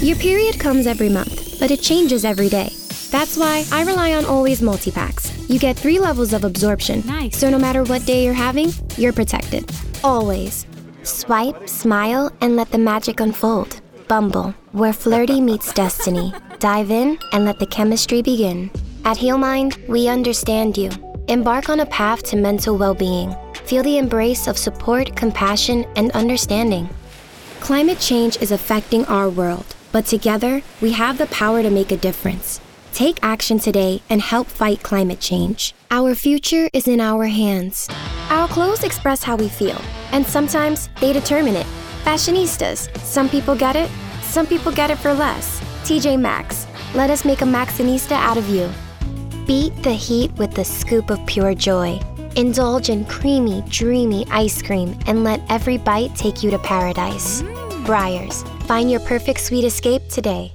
Your period comes every month, but it changes every day. That's why I rely on Always Multi-Packs. You get 3 levels of absorption. Nice. So no matter what day you're having, you're protected. Always. Swipe, smile, and let the magic unfold. Bumble, where flirty meets destiny. Dive in and let the chemistry begin. At HealMind, we understand you. Embark on a path to mental well-being. Feel the embrace of support, compassion, and understanding. Climate change is affecting our world, but together, we have the power to make a difference. Take action today and help fight climate change. Our future is in our hands. Our clothes express how we feel, and sometimes they determine it. Fashionistas, some people get it, some people get it for less. TJ Maxx, let us make a Maxxinista out of you. Beat the heat with a scoop of pure joy. Indulge in creamy, dreamy ice cream and let every bite take you to paradise. Breyers, find your perfect sweet escape today.